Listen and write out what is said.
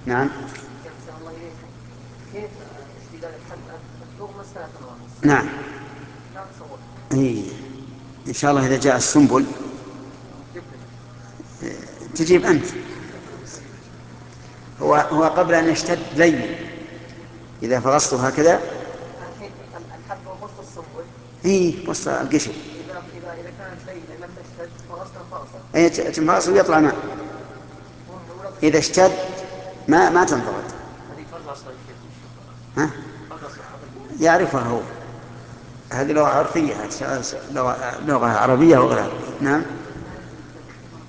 نعم. أحسن الله إليك. كيف اشتداد الحد تغمس 3 نواقص؟ نعم. لا تصور. إيه. إن شاء الله إذا جاء السنبل تجيب أنت. هو قبل أن يشتد لين، إذا فرصته هكذا. الحين الحد هو وسط السنبل. إيه وسط القشر. إذا كانت ليلة لم تشتد فرصنا فرصة. إيه تنفرص ويطلع ماء. إذا اشتد ما تنضبط. هذه فرصة أصلا. ها؟ يعرفها هو. هذه لغة عرفية، لغة عربية وغيرها. نعم.